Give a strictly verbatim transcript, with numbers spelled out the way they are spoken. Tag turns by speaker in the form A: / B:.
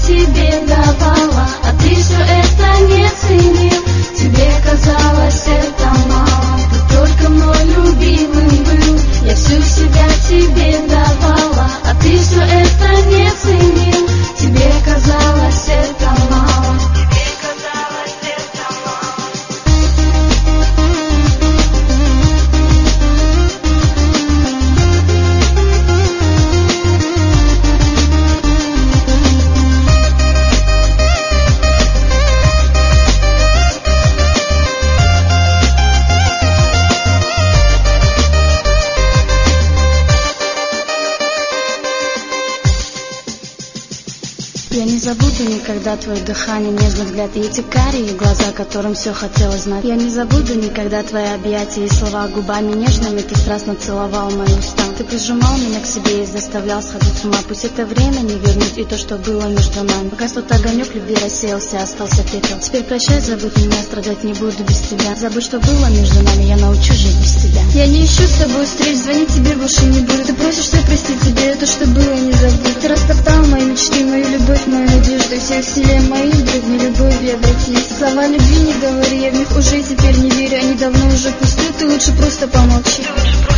A: тебе давала, а ты все это не ценил. Тебе казалось это мало, ты только мой любимый был. Я всю себя тебе давала, а ты все это не ценил. Тебе казалось это мало, тебе казалось это мало.
B: Я не забуду никогда твое дыхание, нежный взгляд и эти карие глаза, которым все хотелось знать. Я не забуду никогда твои объятия и слова, губами нежными ты страстно целовал мои уста. Ты прижимал меня к себе и заставлял сходить с ума. Пусть это время не вернуть и то, что было между нами. Пока тот огонек любви рассеялся, остался пепел. Теперь прощай, забудь меня, страдать не буду без тебя. Забудь, что было между нами, я научу жить без тебя.
C: Я не ищу с тобой встреч, звонить тебе больше не буду. Ты просишь все простить тебе, то, что было, не забудь. Ты растоптал мои мечты, мою любовь, мою надежду. Всех силе моих, вдруг не любовь я обратились. Слова любви не говори, я в них уже теперь не верю. Они давно уже пусты, ты лучше просто помолчи.